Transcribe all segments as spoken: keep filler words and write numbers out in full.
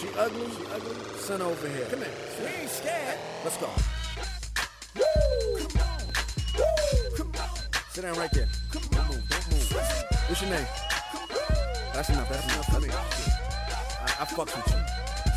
She ugly, she ugly. Son over here. Come here. We ain't scared. Let's go. Woo! Come on. Woo! Come on. Sit down right there. Come on. Don't move. Don't move. What's your name? That's enough. That's enough for me. I, I fucks with you.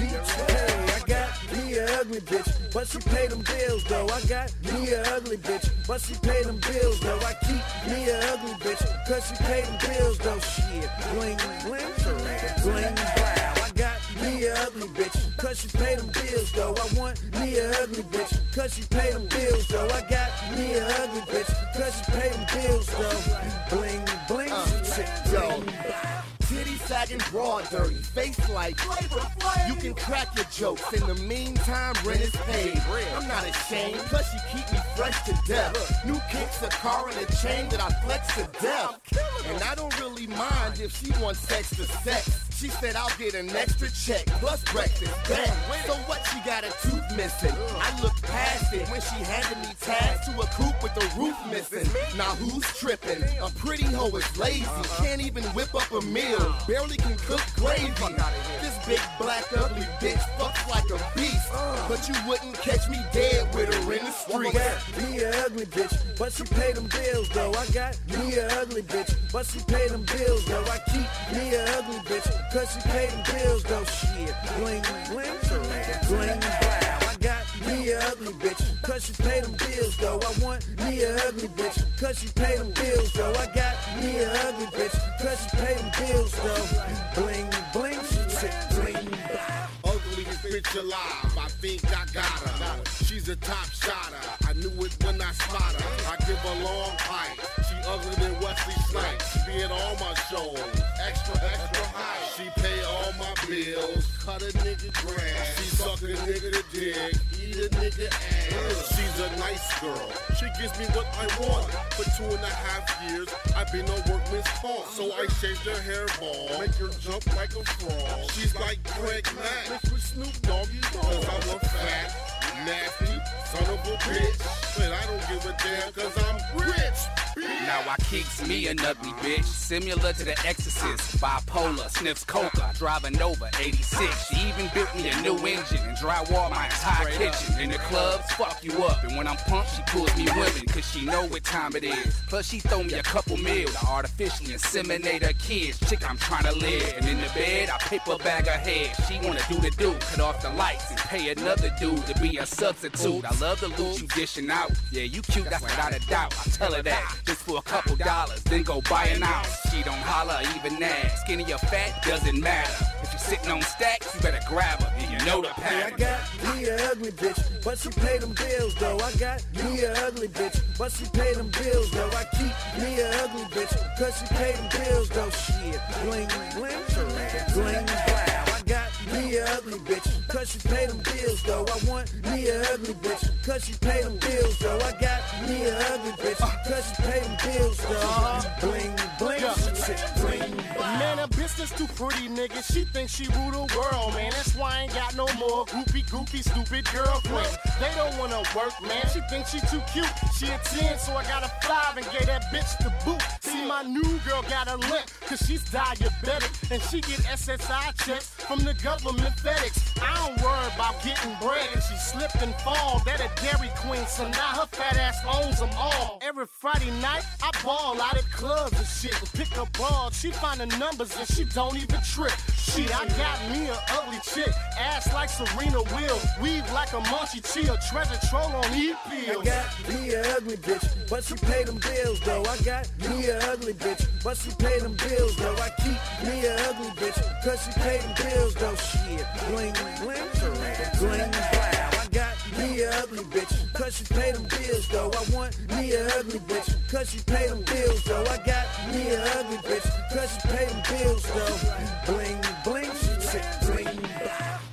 Hey, I got me a ugly bitch, but she pay them bills though. I got me a ugly bitch, but she pay them bills though. I keep me a ugly bitch, cause she pay them bills though. Shit, bling bling, bling blah. I got me a ugly bitch, cause she pay them bills though. I want me a ugly bitch, cause she pay them bills though. I got me a ugly bitch, cause she pay them bills though. Bling bling, uh, yo. Titty sagging, broad dirty, face like flavor flame. You can crack your jokes, in the meantime rent is paid. I'm not ashamed, plus you keep me fresh to death. New kicks, a car and a chain that I flex to death. And I don't really mind if she wants sex to sex. She said I'll get an extra check, plus breakfast. Damn, so what, she got a tooth missing? I looked past it when she handed me tags to a coupe with the roof missing. Now who's tripping? A pretty hoe is lazy, can't even whip up a meal, barely can cook gravy. This big black ugly bitch fucks like a beast, but you wouldn't catch me dead with her in the street. I got me a ugly bitch, but she pay them bills though. I got me a ugly bitch, but she pay them bills though. I keep me a ugly bitch, cause she pay them bills though. Shit, bling bling, bling blah. I got me a ugly bitch, cause she pay them bills though. I want me a ugly bitch, cause she pay them bills though. I got me a ugly bitch, cause she pay them bills though. Bling bling, bling blah. Ugliest bitch alive, I think I got her. She's a top shotter, I knew it when I spot her. I give her long pipe, she ugly than Wesley Snipes. She be at all my shows, extra, extra high. She pay all my bills, cut a nigga grass. She suck a nigga to dick, eat a nigga ass. She's a nice girl, she gives me what I want. For two and a half years, I've been on workman's comp. So I shaved her hairball, make her jump like a frog. She's like Greg Mack, mixed with Snoop Doggy Dogg. Cause I'm a fat, nasty son of a bitch, but I don't give a damn cause I'm rich. Now I kicks me an ugly bitch, similar to the Exorcist, bipolar, sniffs coca, driving over eighty-six. She even built me a new engine and drywall my entire kitchen. In the clubs, fuck you up, and when I'm pumped, she pulls me women, cause she know what time it is. Plus she throw me a couple meals to artificially inseminate her kids. Chick, I'm trying to live, and in the bed, I paper bag her head. She wanna do the do, cut off the lights and pay another dude to be a substitute. I love the loot you dishing out. Yeah, you cute, that's without a doubt. I tell her that, just for a couple dollars, then go buy an ounce. She don't holler, even ask. Skinny or fat, doesn't matter. If you sitting on stacks, you better grab her, and you know the pattern. I got me a ugly bitch, but she pay them bills though. I got me a ugly bitch, but she pay them bills though. I keep me a ugly bitch, cause she pay them bills though. Shit, bling bling, bling blah. I got me a ugly bitch, cause she pay them bills though. I want me a ugly bitch, cause she pay them bills though. I got me a ugly bitch, cause she pay them bills though. Bling bling, bling blah. Man, her business too pretty, nigga. She thinks she rule the world, man. That's why I ain't got no more goofy, goofy, stupid girlfriends. They don't wanna work, man. She thinks she too cute. She a ten, so I got a five and gave that bitch the boot. See, my new girl got a limp, cause she's diabetic. And she get S S I checks from the government FedEx. I don't worry about getting bread. She slipped and fall, that a Dairy Queen. So now her fat ass owns them all. Every Friday night, I ball out at clubs and shit. And pick up balls, she find the numbers and she don't even trip. Shit, I got me an ugly chick. Ass like Serena Williams. Weave like a Munchie Chia. Treasure troll on E-Pills. I got me a ugly bitch, but she pay them bills though. I got me a ugly bitch, but she pay them bills though. I keep me a ugly bitch, cause she pay them bills though. Shit, bling bling, bling blah. I got me a ugly bitch, cause she pay them bills though. I want me a ugly bitch, cause she pay them bills though. I got me a ugly bitch, cause she pay them bills though. Bling bling, bling blah.